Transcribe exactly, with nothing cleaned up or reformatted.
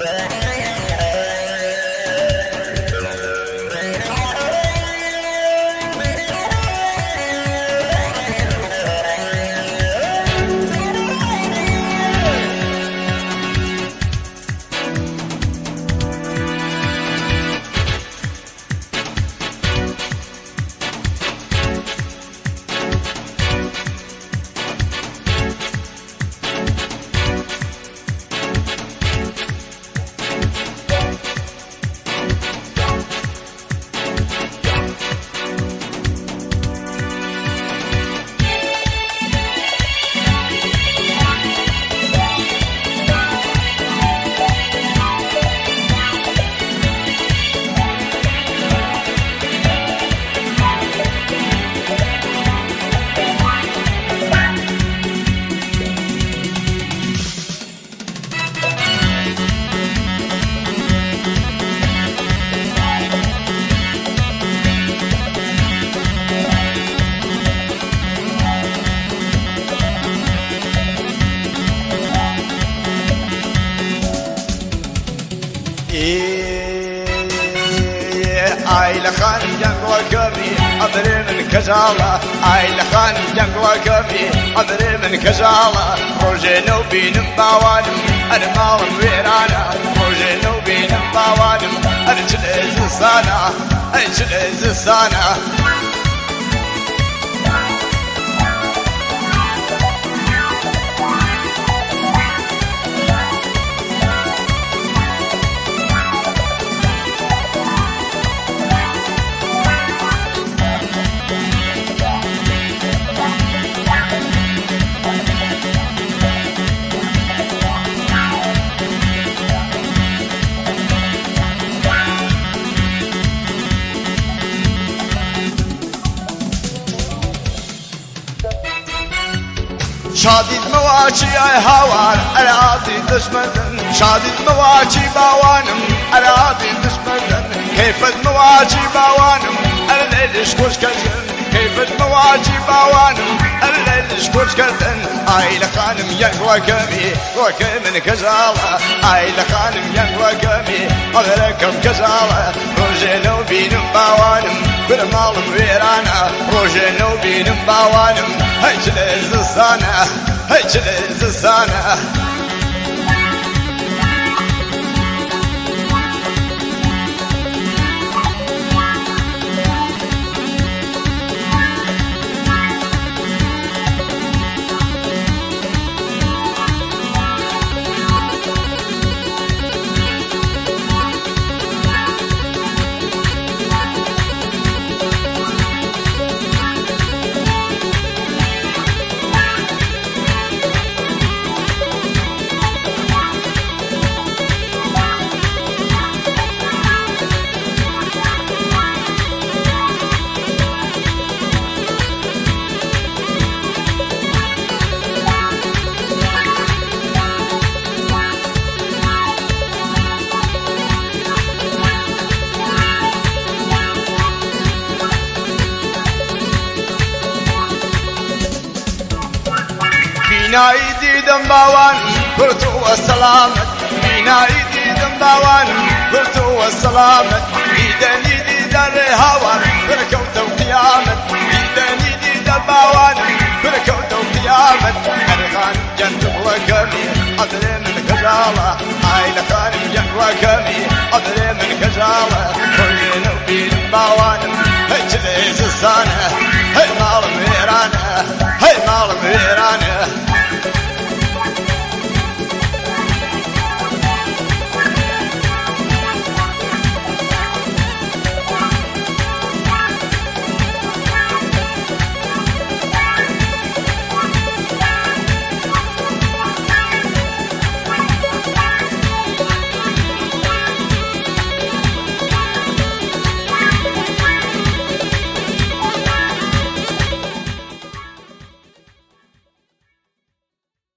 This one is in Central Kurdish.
عائلة خان جنگ وكمي أدري من كجالة عائلة خان جنگ وكمي أدري من كجالة روجينو بينم باوانم أنا مالم ويرانا روجينو بينم باوانم أنا جلز سانا أنا جلز سانا شادي مواجي اي هوار العادي دشمن شادي مواجي باوانم العادي دشمن كيف المواجي باوانم الليل شكوش كزن كيف المواجي باوانم الليل شكوش كزن عائلة خانم ينقوى كمي وكمن كزالة عائلة خانم ينقوى كمي أغلقم كزالة روجينو بينم باوانم برمالم ويرانا روجينو بينم باوانم هجلز السنة هجلز السنة بينا ايدي دمباوان برتو السلامة بينا ايدي دمباوان برتو السلامة ايدن ايدي در هوان بركوت وقيامة ايدن ايدي دمباوان بركوت وقيامة ارغان جنب وكمي أدري من كجالة عائلة خان جنب وكمي أدري من كجالة كل نوبي دمباوان